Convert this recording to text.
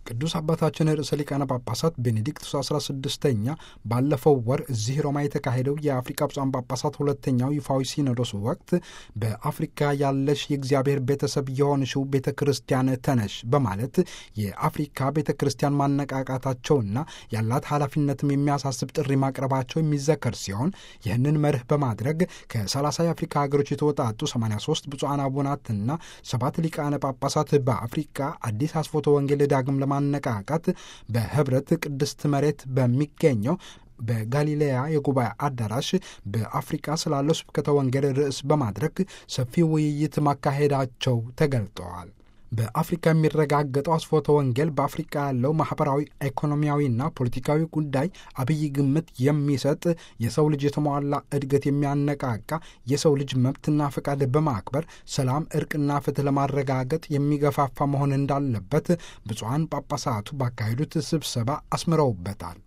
ቅዱስ አባታችን ርዕሰ ሊቃነ ጳጳሳት ቤኔዲክቱስ 16ኛ ባለፈው ወር እዚህ ሮማ የተካሄደው የአፍሪካ ብፁዓን ጳጳሳት ሁለተኛው ይፋዊ ሲኖዶስ ወቅት በአፍሪካ ያለሽ የእግዚአብሔር ቤተሰብ የሆንሽው ቤተ ክርስቲያን ተነሽ በማለት የአፍሪካ ቤተ ክርስቲያን ማነቃቃታቸውና ያላት ኃላፊነትም የሚያሳስብ ጥሪ ማቅረባቸው የሚዘከር ሲሆን ይህንን መርህ በማድረግ ከ30 የአፍሪካ ሀገሮች የተወጣጡ 83 ብፁዓን አቡናትና 7 ሊቃነ ጳጳሳት በአፍሪካ አዲስ አስፎተ ወንጌል ዳግም ማነቃቃት በህብረት ቅድስት መሬት በሚገኘው በጋሊሌያ የጉባኤ አዳራሽ በአፍሪካ ስላለው ስብከተ ወንጌል ርዕስ በማድረግ ሰፊ ውይይት ማካሄዳቸው ተገልጠዋል። በአፍሪካ የሚረጋገጠው አስፎተ ወንጌል በአፍሪካ ያለው ማህበራዊ፣ ኢኮኖሚያዊና ፖለቲካዊ ጉዳይ አብይ ግምት የሚሰጥ የሰው ልጅ የተሟላ እድገት የሚያነቃቃ የሰው ልጅ መብትና ፈቃድ በማክበር ሰላም፣ እርቅና ፍትህ ለማረጋገጥ የሚገፋፋ መሆን እንዳለበት ብፁዓን ጳጳሳቱ ባካሄዱት ስብሰባ አስምረውበታል።